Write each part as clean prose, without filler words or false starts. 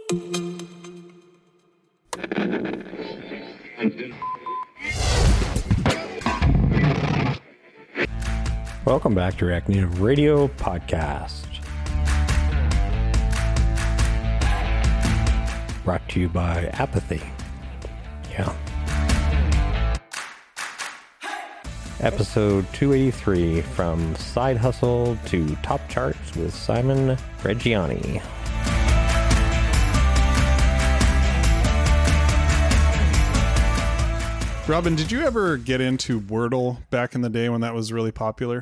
Welcome back to React Native Radio Podcast. Brought to you by Apathy. Yeah. Episode 283, from Side Hustle to Top Charts with Simon Reggiani. Robin, did you ever get into Wordle back in the day when that was really popular?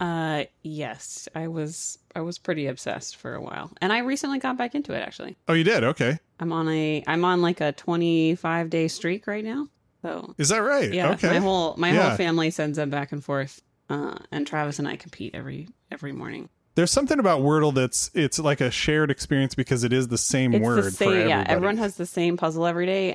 Yes, I was pretty obsessed for a while, and I recently got back into it. Actually. Oh, you did? Okay. I'm on like a 25-day streak right now. So is that right? Yeah. Okay. My whole family sends them back and forth, and Travis and I compete every morning. There's something about Wordle it's like a shared experience because it is the same word for everybody. Yeah, everyone has the same puzzle every day,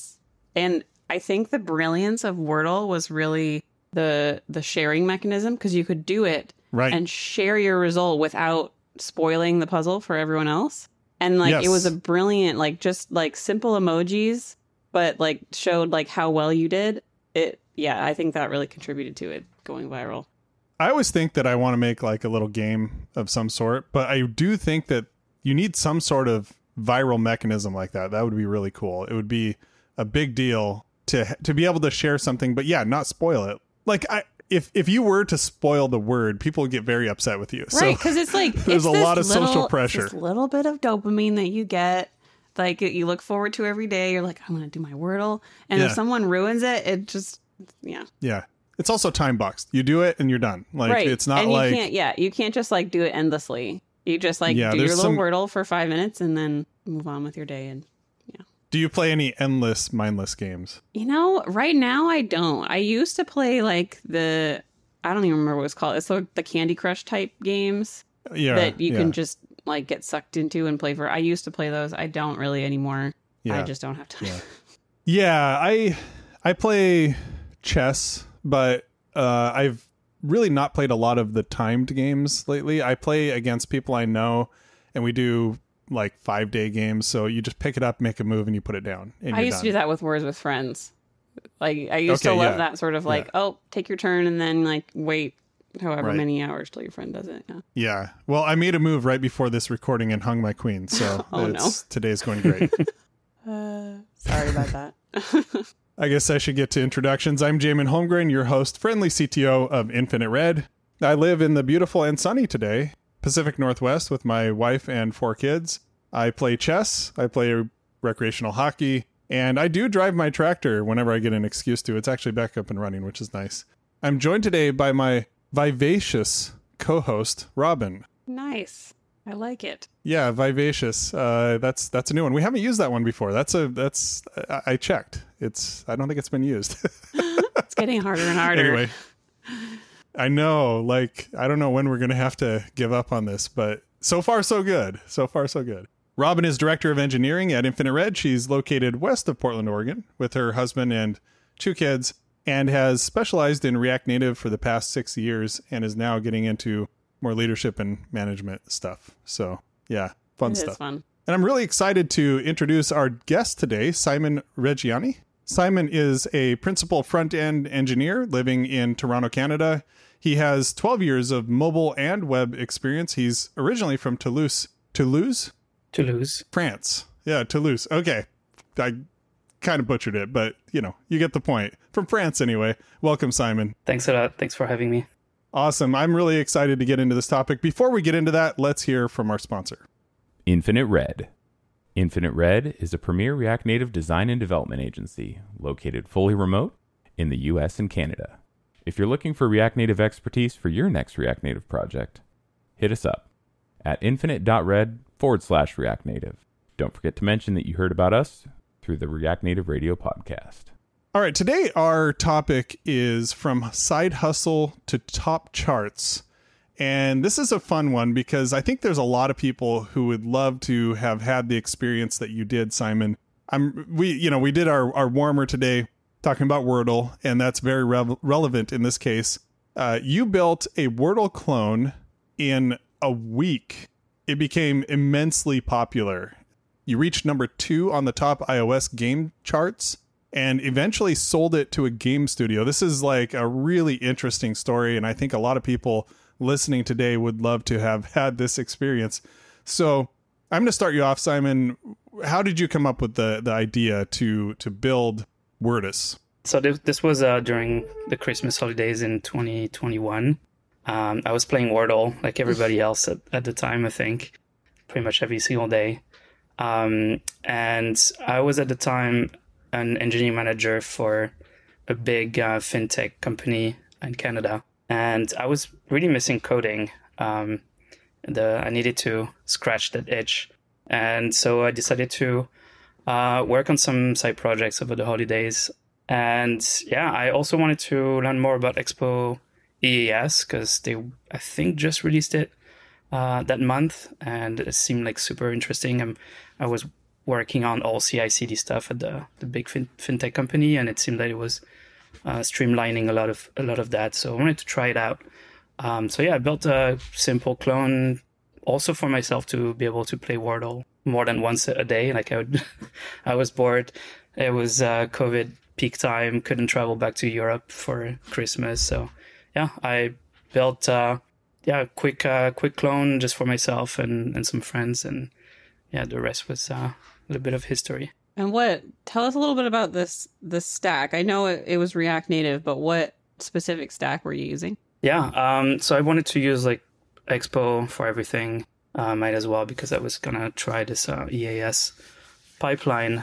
and I think the brilliance of Wordle was really the sharing mechanism, because you could do it and share your result without spoiling the puzzle for everyone else. And It was a brilliant, just simple emojis, but showed how well you did it. Yeah, I think that really contributed to it going viral. I always think that I want to make a little game of some sort, but I do think that you need some sort of viral mechanism like that. That would be really cool. It would be a big deal to be able to share something, but not spoil it. If you were to spoil the word, people would get very upset with you. Right, because it's there's a lot of social pressure. This little bit of dopamine that you get, you look forward to every day. You're like, I'm going to do my Wordle. And if someone ruins it, it just, Yeah. It's also time boxed. You do it and you're done. It's not and you can't just do it endlessly. You just do your little Wordle for 5 minutes and then move on with your day. And do you play any endless, mindless games? Right now I don't. I used to play I don't even remember what it's called. It's the Candy Crush type games that you can just get sucked into and play for. I used to play those. I don't really anymore. I just don't have time. Yeah, I play chess, but I've really not played a lot of the timed games lately. I play against people I know, and we do 5-day games, so you just pick it up, make a move, and you put it down. And I used to do that with Words with Friends. I used to love that sort of take your turn and then wait however many hours till your friend does it. Yeah. Well, I made a move right before this recording and hung my queen, so today's going great. Sorry about that. I guess I should get to introductions. I'm Jamin Holmgren, your host, friendly CTO of Infinite Red. I live in the beautiful and sunny today Pacific Northwest with my wife and 4 kids. I play chess, I play recreational hockey, and I do drive my tractor whenever I get an excuse to. It's actually back up and running, which is nice. I'm joined today by my vivacious co-host, Robin. Nice. I like it. Yeah, vivacious. That's a new one. We haven't used that one before. I checked. I don't think it's been used. It's getting harder and harder. Anyway. I know, I don't know when we're going to have to give up on this, but so far, so good. So far, so good. Robin is Director of Engineering at Infinite Red. She's located west of Portland, Oregon, with her husband and 2 kids, and has specialized in React Native for the past 6 years, and is now getting into more leadership and management stuff. So, yeah, fun stuff. It is fun. And I'm really excited to introduce our guest today, Simon Reggiani. Simon is a principal front-end engineer living in Toronto, Canada. He has 12 years of mobile and web experience. He's originally from Toulouse, France. Yeah, Toulouse. Okay. I kind of butchered it, but you get the point. From France anyway. Welcome, Simon. Thanks a lot. Thanks for having me. Awesome. I'm really excited to get into this topic. Before we get into that, let's hear from our sponsor. Infinite Red. Infinite Red is a premier React Native design and development agency located fully remote in the US and Canada. If you're looking for React Native expertise for your next React Native project, hit us up at infinite.red/React Native. Don't forget to mention that you heard about us through the React Native Radio podcast. All right, today our topic is from side hustle to top charts. And this is a fun one because I think there's a lot of people who would love to have had the experience that you did, Simon. We did our warmer today talking about Wordle, and that's very relevant in this case. You built a Wordle clone in a week. It became immensely popular. You reached number 2 on the top iOS game charts and eventually sold it to a game studio. This is like a really interesting story, and I think a lot of people listening today would love to have had this experience. So I'm going to start you off, Simon. How did you come up with the idea to build Wordus? So this was during the Christmas holidays in 2021. I was playing Wordle like everybody else at the time, I think, pretty much every single day. And I was at the time an engineering manager for a big fintech company in Canada. And I was really missing coding. I needed to scratch that itch. And so I decided to work on some side projects over the holidays. And yeah, I also wanted to learn more about Expo EAS because they, I think, just released it that month. And it seemed like super interesting. I was working on all CI/CD stuff at the big fintech company, and it seemed that it was streamlining a lot of that. So I wanted to try it out. So yeah, I built a simple clone also for myself to be able to play Wordle more than once a day. Like I was bored. It was COVID peak time, couldn't travel back to Europe for Christmas. So yeah, I built a quick clone just for myself and some friends. And yeah, the rest was a little bit of history. And tell us a little bit about this stack. I know it was React Native, but what specific stack were you using? Yeah, so I wanted to use like Expo for everything, might as well, because I was gonna try this EAS pipeline.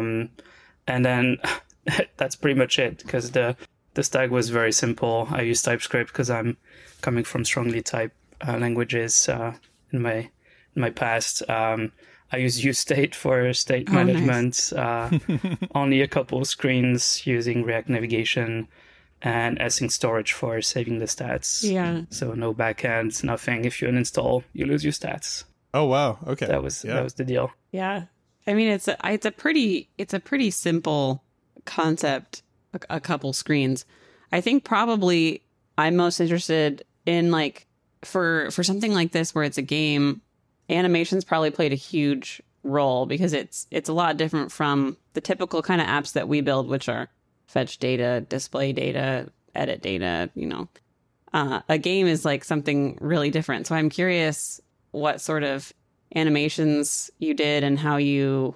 And then that's pretty much it, because the stack was very simple. I used TypeScript because I'm coming from strongly typed languages in my past. I use UseState for state management. Nice. Only a couple of screens using React Navigation, and async storage for saving the stats. Yeah. So no backends, nothing. If you uninstall, you lose your stats. Oh wow. Okay. That was the deal. Yeah. I mean, it's a pretty simple concept. A couple screens. I think probably I'm most interested in, like, for something like this where it's a game. Animations probably played a huge role because it's a lot different from the typical kind of apps that we build, which are fetch data, display data, edit data. A game is like something really different. So I'm curious what sort of animations you did and how you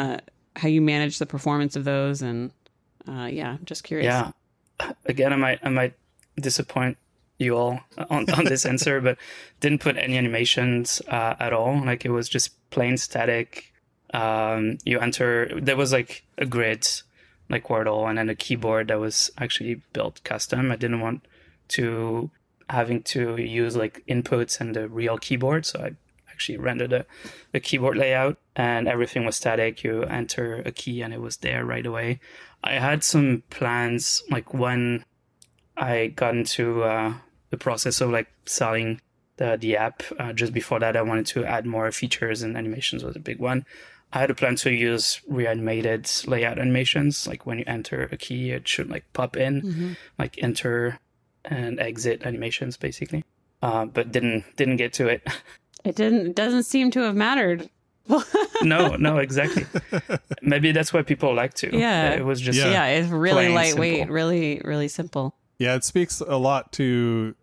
manage the performance of those. And I'm just curious. Yeah. Again, I might disappoint you all on this answer, but didn't put any animations at all. Like, it was just plain static. You enter, there was like a grid like Wordle, and then a keyboard that was actually built custom. I didn't want to having to use like inputs and the real keyboard, so I actually rendered a keyboard layout, and everything was static. You enter a key and it was there right away. I had some plans, like when I got into the process of like selling the app. Just before that, I wanted to add more features, and animations was a big one. I had a plan to use reanimated layout animations, like when you enter a key, it should like pop in, like enter and exit animations, basically. But didn't get to it. It doesn't seem to have mattered. No, exactly. Maybe that's why people like to. Yeah, it was just it's really lightweight, simple. really really simple. Yeah, it speaks a lot to,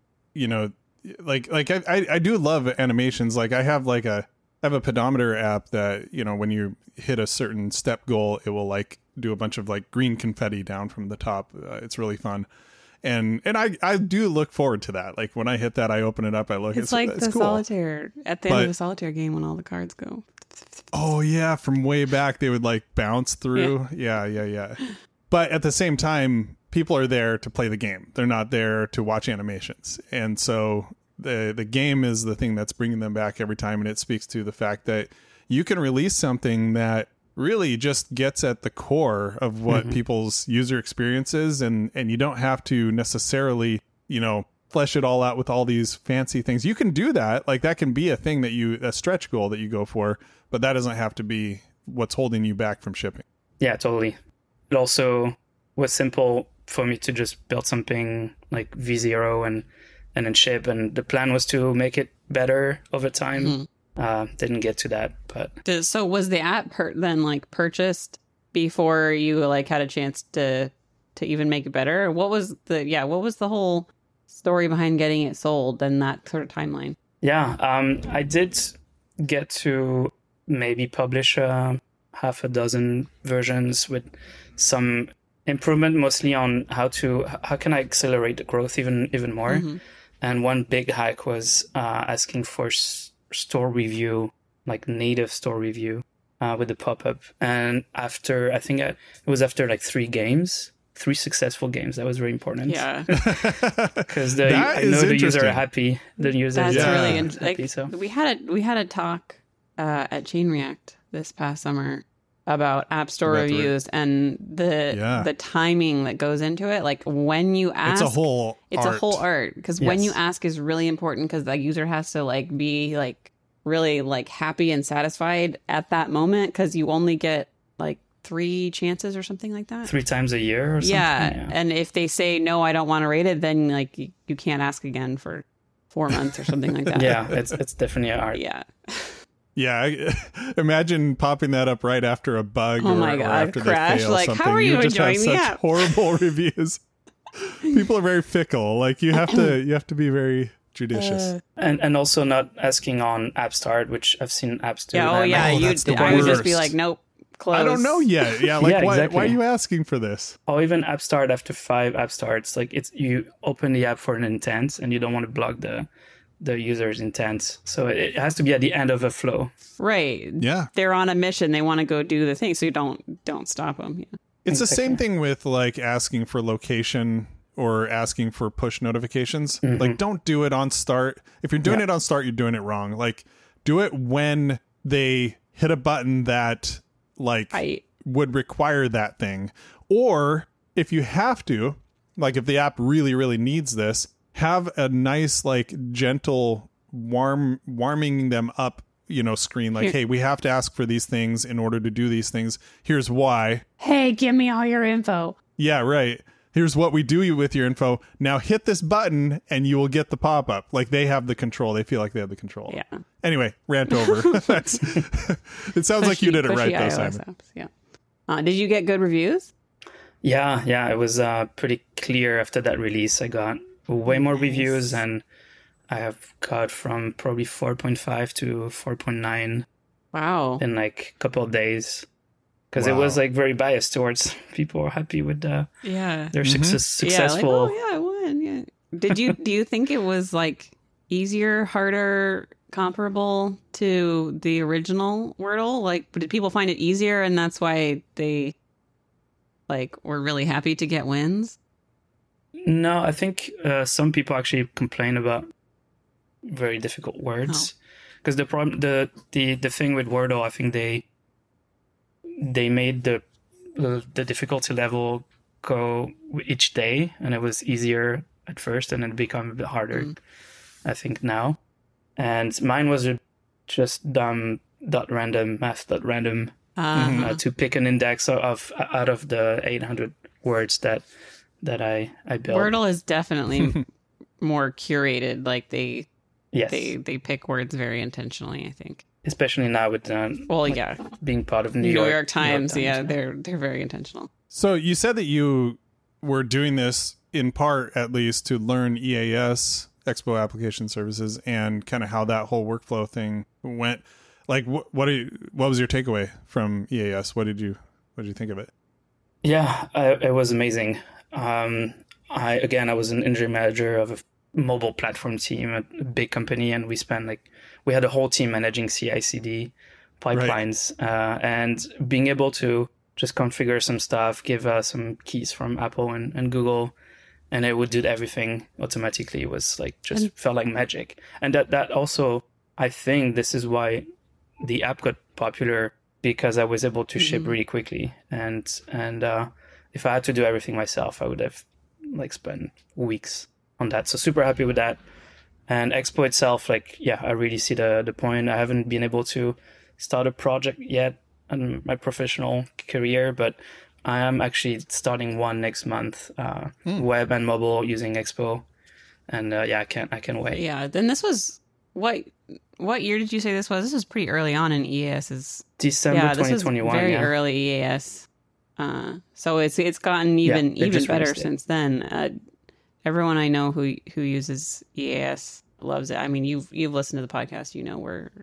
like I do love animations. Like I have a pedometer app that, when you hit a certain step goal, it will like do a bunch of like green confetti down from the top. It's really fun. And I do look forward to that. Like when I hit that, I open it up, I look. It's like it's the cool. solitaire at the end of the solitaire game when all the cards go. Oh yeah, from way back they would like bounce through. Yeah. But at the same time, people are there to play the game. They're not there to watch animations. And so the game is the thing that's bringing them back every time. And it speaks to the fact that you can release something that really just gets at the core of what people's user experience is. And you don't have to necessarily, flesh it all out with all these fancy things. You can do that. Like that can be a thing a stretch goal that you go for, but that doesn't have to be what's holding you back from shipping. Yeah, totally. It also was simple for me to just build something like V0 and then ship. And the plan was to make it better over time. didn't get to that. But so was the app then like purchased before you like had a chance to even make it better? What was the whole story behind getting it sold and that sort of timeline? Yeah, I did get to maybe publish half a dozen versions with some improvement, mostly on how can I accelerate the growth even more. Mm-hmm. And one big hack was asking for store review, like native store review with the pop-up. And after, I think it was after like 3 successful games. That was very important. Yeah. Because I know the user are happy. The user That's really interesting. Like, so. We had a talk at Chain React this past summer about App Store reviews and the timing that goes into it. Like when you ask, it's a whole art because when you ask is really important because the user has to like be like really like happy and satisfied at that moment because you only get like 3 chances or something like that. 3 times a year or something. Yeah. And if they say, no, I don't want to rate it, then like you can't ask again for 4 months or something like that. Yeah, it's definitely an art. Yeah. Yeah, imagine popping that up right after a bug or after crash. They fail like, something. How are you just enjoying have the such app? horrible reviews. People are very fickle. Like you have to be very judicious. And also not asking on App Start, which I've seen apps do. Yeah, I would just be like, nope, close. I don't know yet. Yeah, like exactly. why are you asking for this? Or even App Start after 5 App Starts. Like you open the app for an intent and you don't want to block the user's intent. So it has to be at the end of a flow. Right. Yeah. They're on a mission. They want to go do the thing. So you don't stop them. Yeah. It's the same thing with like asking for location or asking for push notifications. Mm-hmm. Like don't do it on start. If you're doing it on start, you're doing it wrong. Like do it when they hit a button that like would require that thing. Or if you have to, like if the app really, really needs this, have a nice, like, gentle, warming them up, screen. Like, hey, we have to ask for these things in order to do these things. Here's why. Hey, give me all your info. Yeah, right. Here's what we do with your info. Now hit this button and you will get the pop-up. Like, they have the control. They feel like they have the control. Yeah. Anyway, rant over. It sounds like you did it right, though, Simon. Apps, yeah. Did you get good reviews? Yeah. It was pretty clear after that release. I got way more reviews, and I have got from probably 4.5 to 4.9. Wow! In like a couple of days, because it was like very biased towards people are happy with their successful. Yeah, like, I won. Yeah. Do you think it was like easier, harder, comparable to the original Wordle? Like, did people find it easier, and that's why they like were really happy to get wins? No, I think some people actually complain about very difficult words because the problem, the thing with Wordle, I think they made the difficulty level go each day, and it was easier at first, and it became a bit harder. I think now, and mine was just dumb .random math.random to pick an index of out of the 800 words that I built. Wordle is definitely more curated. Like they pick words very intentionally, I think. Especially now with being part of New York Times. Yeah, they're very intentional. So you said that you were doing this in part, at least, to learn EAS, Expo Application Services, and kind of how that whole workflow thing went. Like, what was your takeaway from EAS? What did you think of it? Yeah, it was amazing. I was an engineering manager of a mobile platform team at a big company, and we had a whole team managing CI/CD pipelines, and being able to just configure some stuff, give some keys from Apple and Google, and it would do everything automatically. It was like felt like magic. And that also, I think this is why the app got popular, because I was able to ship really quickly. And if I had to do everything myself, I would have spent weeks on that. So super happy with that. And Expo itself, I really see the point. I haven't been able to start a project yet in my professional career, but I am actually starting one next month, web and mobile using Expo. And I can't wait. Yeah, then this was what year did you say this was? This was pretty early on in EAS's December 2021. This was very early EAS. So it's gotten even better since then. Everyone I know who uses EAS loves it. I mean, you've listened to the podcast, you know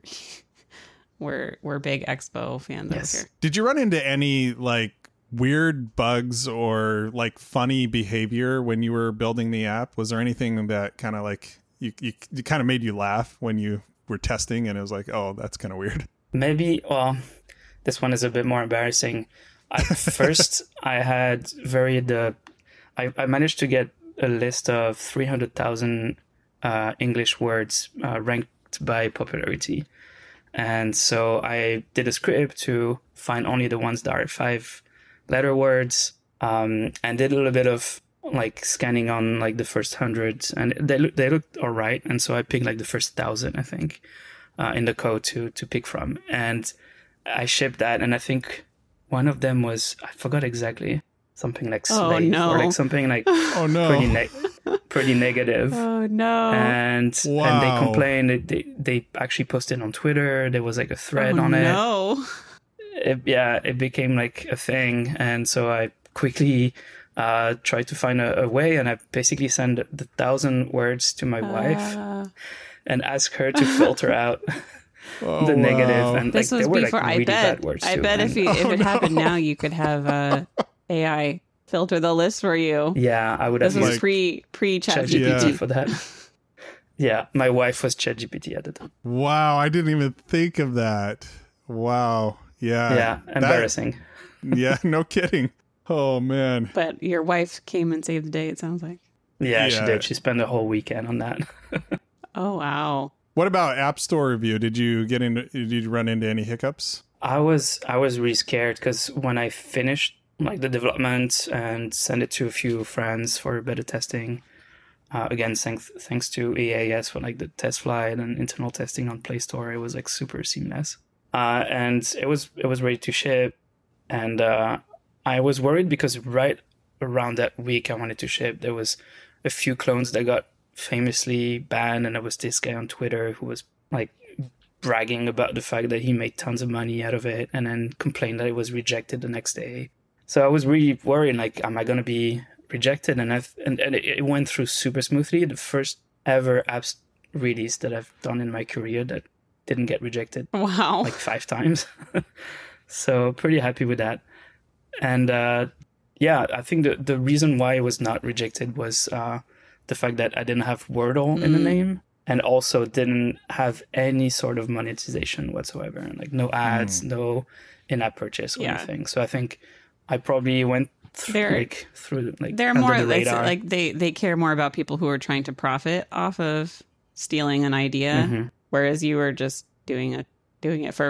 we're big Expo fans over here. Did you run into any like weird bugs or like funny behavior when you were building the app? Was there anything that kind of like you kind of made you laugh when you were testing and it was like, oh, that's kind of weird? Maybe. Well, this one is a bit more embarrassing. First, I managed to get a list of 300,000 English words ranked by popularity. And so I did a script to find only the ones that are 5-letter words, and did a little bit of like scanning on like the first 100, and they looked all right. And so I picked like the first 1,000, I think, in the code to pick from. And I shipped that, and I think one of them was, I forgot exactly, something like slave or like something like pretty negative. Oh no. And they complained. They actually posted on Twitter. There was like a thread on it. No. It became like a thing. And so I quickly tried to find a way, and I basically sent the 1,000 words to my wife and asked her to filter out the negative. And this like, was they were before. like really bad words I too. bet if it happened now, you could have AI filter the list for you. Yeah, I would have This was used pre ChatGPT for that. Yeah, my wife was ChatGPT at the time. Wow, I didn't even think of that. Wow. Yeah. Yeah, embarrassing. Yeah, no kidding. Oh, man. But your wife came and saved the day, it sounds like. Yeah, she did. She spent the whole weekend on that. Oh, wow. What about App Store review? Did you run into any hiccups? I was really scared because when I finished like the development and sent it to a few friends for beta testing, again, thanks to EAS for like the test flight and internal testing on Play Store, it was like super seamless. And it was ready to ship. And I was worried because right around that week I wanted to ship, there was a few clones that got famously banned, and there was this guy on Twitter who was like bragging about the fact that he made tons of money out of it, and then complained that it was rejected the next day. So I was really worried, like, am I going to be rejected? And it went through super smoothly. The first ever apps release that I've done in my career that didn't get rejected. Wow. Like 5 times. So pretty happy with that. And I think the reason why it was not rejected was the fact that I didn't have Wordle in the name, and also didn't have any sort of monetization whatsoever. Like no ads, no in-app purchase or anything. So I think I probably went through they're more like they care more about people who are trying to profit off of stealing an idea, whereas you were just doing it for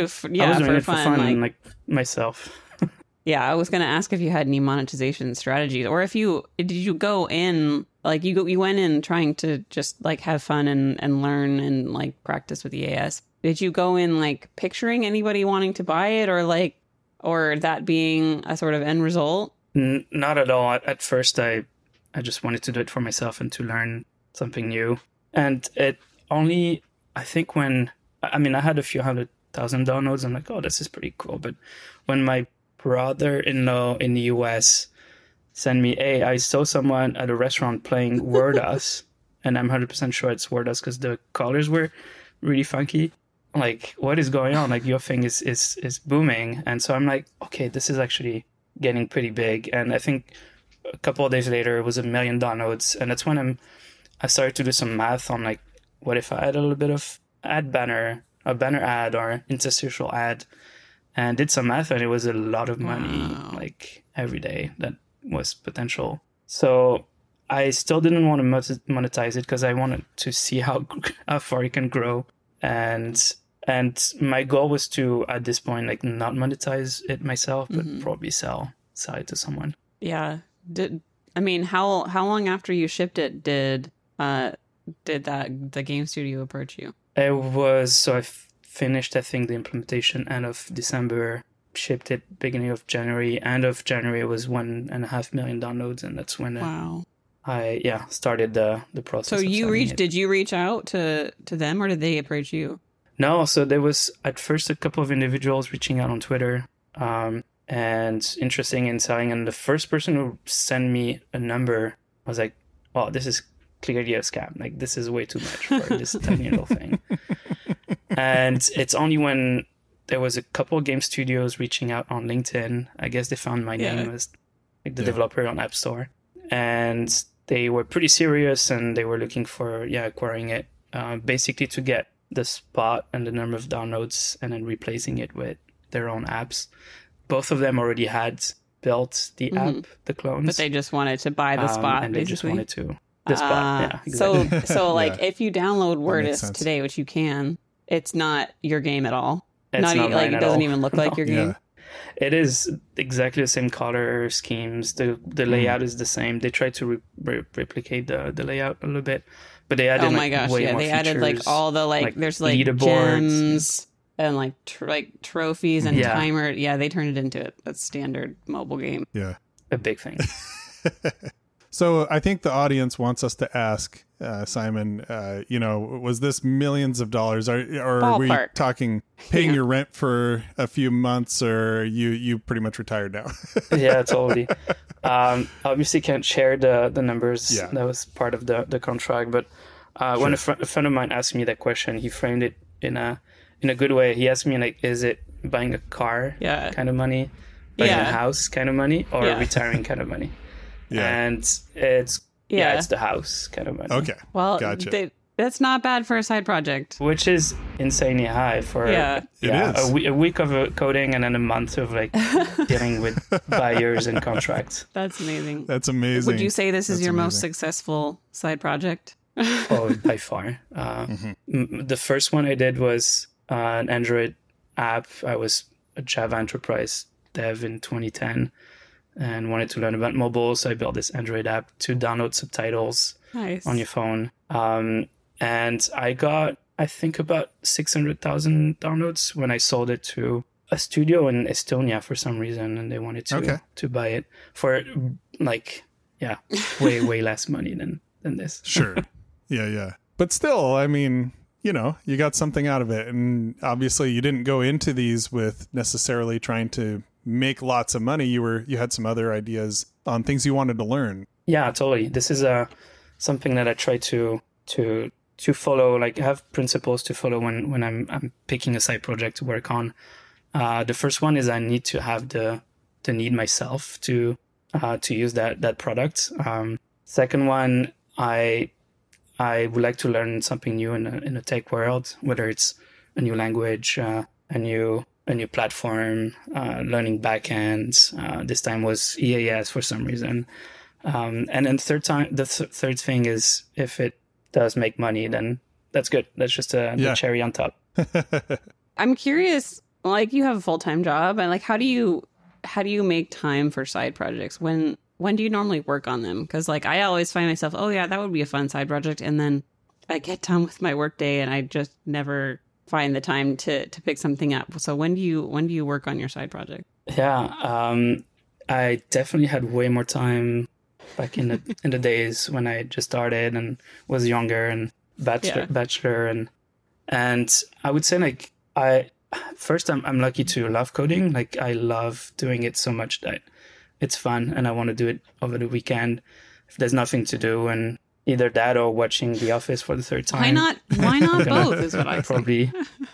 fun, like myself. Yeah, I was going to ask if you had any monetization strategies, or did you go in like you went in trying to just like have fun and learn and like practice with EAS. Did you go in like picturing anybody wanting to buy it, or that being a sort of end result? Not at all. At first, I just wanted to do it for myself and to learn something new. And it only, I think I had a few 100,000 downloads. I'm like, oh, this is pretty cool. But when my brother-in-law in the US sent me, hey, I saw someone at a restaurant playing Wordas, and I'm 100% sure it's Wordas because the colors were really funky. Like, what is going on? Like, your thing is booming. And so I'm like, okay, this is actually getting pretty big. And I think a couple of days later, it was 1 million downloads. And that's when I started to do some math on like, what if I had a little bit of a banner ad or interstitial ad, and did some math, and it was a lot of money, like every day that was potential. So I still didn't want to monetize it because I wanted to see how far it can grow. And my goal was to, at this point, like not monetize it myself, but probably sell it to someone. Yeah. How long after you shipped it did the game studio approach you? It was, so I finished, I think, the implementation end of December, shipped it beginning of January. End of January, it was 1.5 million downloads, and that's when I started the process. So did you reach out to them, or did they approach you? No, so there was at first a couple of individuals reaching out on Twitter, and interesting in selling. And the first person who sent me a number, I was like, "Oh, this is clearly a scam. Like, this is way too much for this tiny little thing." And it's only when there was a couple of game studios reaching out on LinkedIn. I guess they found my name as like the developer on App Store, and they were pretty serious, and they were looking for acquiring it, basically to get the spot and the number of downloads, and then replacing it with their own apps. Both of them already had built the app, the clones, but they just wanted to buy the spot, and basically. they just wanted to the spot. Yeah, exactly. So like if you download Wordist today, which you can, it's not your game at all. It's not like it doesn't even look like your game. It is exactly the same color schemes. The layout is the same. They tried to replicate the layout a little bit, but they added way more they features. Added like all the there's like leaderboards gems and like trophies and timer. Yeah, they turned it into a standard mobile game. Yeah, a big thing. So I think the audience wants us to ask, Simon, was this millions of dollars? Or are we talking paying your rent for a few months, or you pretty much retired now? Yeah, totally. Obviously can't share the numbers. Yeah. That was part of the contract. But when a friend of mine asked me that question, he framed it in a good way. He asked me, like, is it buying a car kind of money, buying a house kind of money, or retiring kind of money? Yeah. And it's the house kind of money. Okay. Well, gotcha. That's not bad for a side project. Which is insanely high for it is. A week of coding and then a month of like dealing with buyers and contracts. That's amazing. That's amazing. Would you say this is your most successful side project? Oh, by far. The first one I did was an Android app. I was a Java enterprise dev in 2010. And wanted to learn about mobile, so I built this Android app to download subtitles on your phone. And I got, I think, about 600,000 downloads when I sold it to a studio in Estonia for some reason, and they wanted to buy it for way less money than this. Sure. Yeah. But still, I mean, you got something out of it, and obviously you didn't go into these with necessarily trying to make lots of money. You had some other ideas on things you wanted to learn. Yeah, totally. This is something that I try to follow, like have principles to follow when I'm picking a side project to work on. The first one is I need to have the need myself to use that product. Second one, I would like to learn something new in the tech world, whether it's a new language, a new platform, learning backends. This time was EAS for some reason. And then the third thing is, if it does make money, then that's good. That's just the cherry on top. I'm curious, like, you have a full-time job, and like, how do you make time for side projects? When do you normally work on them? Because like, I always find myself, oh yeah, that would be a fun side project, and then I get done with my workday and I just never find the time to pick something up. So when do you work on your side project? Yeah, I definitely had way more time back in the days when I just started and was younger and bachelor and I would say, like, I'm lucky to love coding. Like, I love doing it so much that it's fun and I want to do it over the weekend if there's nothing to do, and either that or watching The Office for the third time. Why not both is what I probably.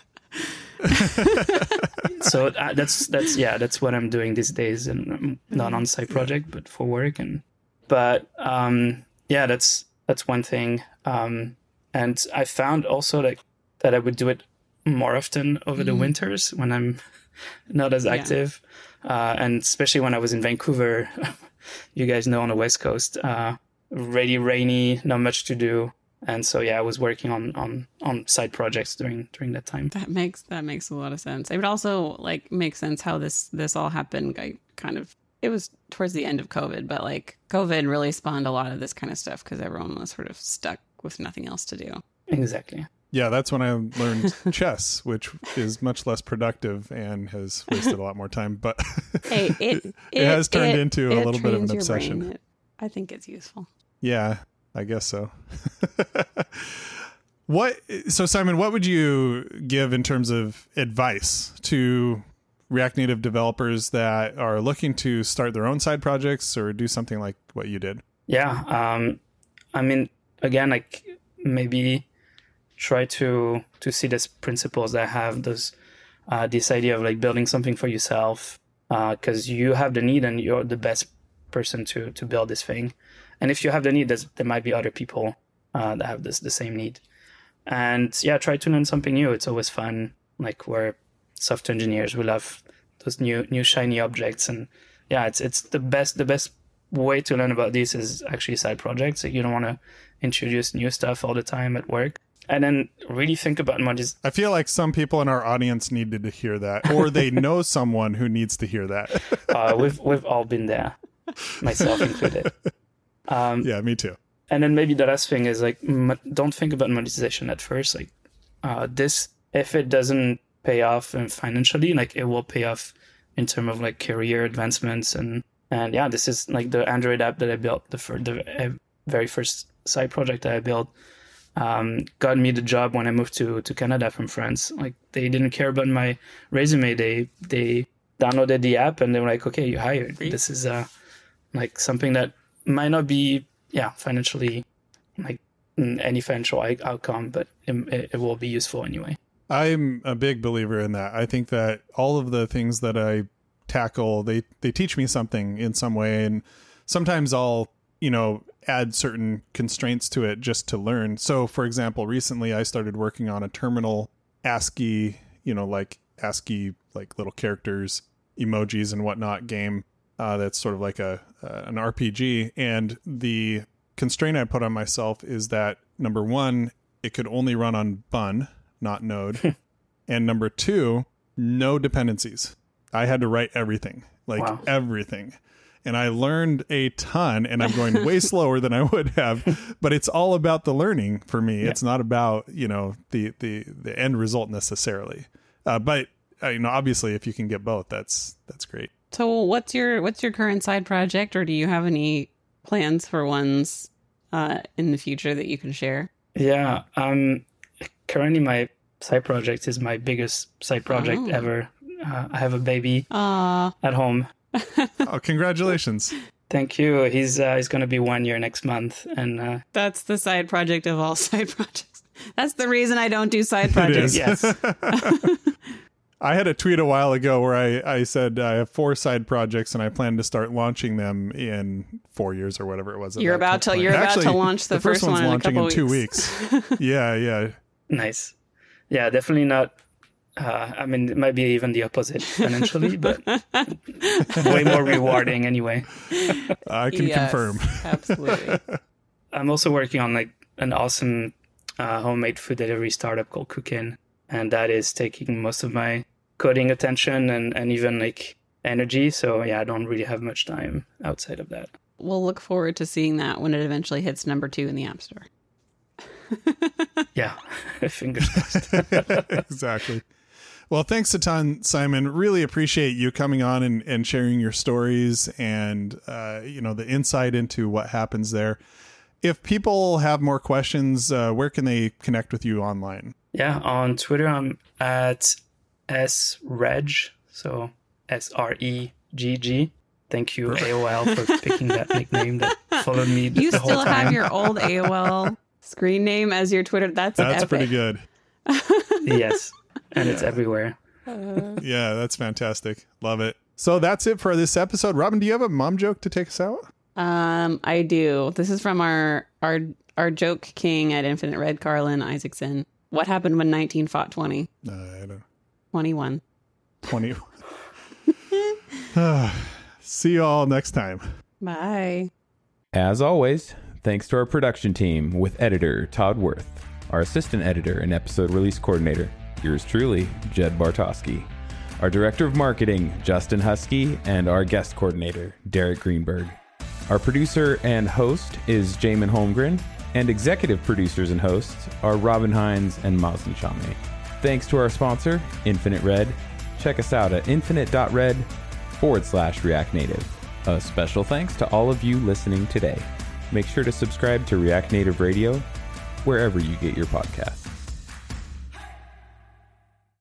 So that's what I'm doing these days, and I'm not on side project, but for work. But that's one thing. And I found also that I would do it more often over the winters when I'm not as active, and especially when I was in Vancouver. You guys know, on the West Coast, really rainy, not much to do. And so, I was working on side projects during that time. That makes a lot of sense. It would also like make sense how this all happened. It was towards the end of COVID, but like COVID really spawned a lot of this kind of stuff because everyone was sort of stuck with nothing else to do. Exactly. Yeah, that's when I learned chess, which is much less productive and has wasted a lot more time. But hey, it has turned into a little bit of an obsession. I think it's useful. Yeah, I guess so. So Simon, what would you give in terms of advice to React Native developers that are looking to start their own side projects or do something like what you did? Yeah. I mean, again, like maybe try to see these principles that have this idea of like building something for yourself, because you have the need and you're the best person to build this thing. And if you have the need, there might be other people that have the same need. And yeah, try to learn something new. It's always fun. Like we're software engineers, we love those new shiny objects. And yeah, it's the best way to learn about this is actually side projects. Like you don't want to introduce new stuff all the time at work. And then really think about mods. I feel like some people in our audience needed to hear that, or they know someone who needs to hear that. We've all been there, myself included. Yeah, me too. And then maybe the last thing is like, don't think about monetization at first. Like this, if it doesn't pay off financially, like it will pay off in terms of like career advancements. And yeah, this is like the Android app that I built, the very first side project that I built, got me the job when I moved to Canada from France. Like they didn't care about my resume. They downloaded the app and they were like, okay, you're hired. This is like something that might not be financially like any financial outcome, but it will be useful anyway. I'm a big believer in that. I think that all of the things that I tackle, they teach me something in some way, and sometimes I'll add certain constraints to it just to learn. So for example, recently I started working on a terminal ASCII, like ASCII, like little characters, emojis and whatnot game. That's sort of like an RPG. And the constraint I put on myself is that, number one, it could only run on Bun, not Node. And number two, no dependencies. I had to write everything, everything. And I learned a ton, and I'm going way slower than I would have. But it's all about the learning for me. Yeah. It's not about, the end result necessarily. But obviously, if you can get both, that's great. So what's your current side project, or do you have any plans for ones in the future that you can share? Yeah, currently my side project is my biggest side project ever. I have a baby at home. Oh, congratulations. Thank you. He's going to be 1 year next month. And that's the side project of all side projects. That's the reason I don't do side projects. Yes. I had a tweet a while ago where I said I have 4 side projects and I plan to start launching them in 4 years or whatever it was. You're about to launch the first one's one in launching a couple in 2 weeks. Yeah. Nice. Yeah, definitely not. It might be even the opposite financially, but way more rewarding anyway. I can confirm. Absolutely. I'm also working on like an awesome homemade food delivery startup called Cookin', and that is taking most of my coding attention and even like energy. So yeah, I don't really have much time outside of that. We'll look forward to seeing that when it eventually hits number 2 in the App Store. Yeah, fingers crossed. Exactly. Well, thanks a ton, Simon. Really appreciate you coming on and sharing your stories and, the insight into what happens there. If people have more questions, where can they connect with you online? Yeah, on Twitter, I'm at sregg, so SREGG. Thank you, AOL, for picking that nickname that followed me the whole time. You still have your old AOL screen name as your Twitter. That's epic. Pretty good. Yes. And it's everywhere. Yeah, that's fantastic. Love it. So that's it for this episode. Robin, do you have a mom joke to take us out? I do. This is from our joke king at Infinite Red, Carlin Isaacson. What happened when 19 fought 20? I don't know. 21. 20. See you all next time. Bye. As always, thanks to our production team with editor Todd Worth, our assistant editor and episode release coordinator, yours truly, Jed Bartosky, our director of marketing, Justin Husky, and our guest coordinator, Derek Greenberg. Our producer and host is Jamin Holmgren, and executive producers and hosts are Robin Hines and Mazen Chameh. Thanks to our sponsor, Infinite Red. Check us out at infinite.red/React Native. A special thanks to all of you listening today. Make sure to subscribe to React Native Radio wherever you get your podcasts.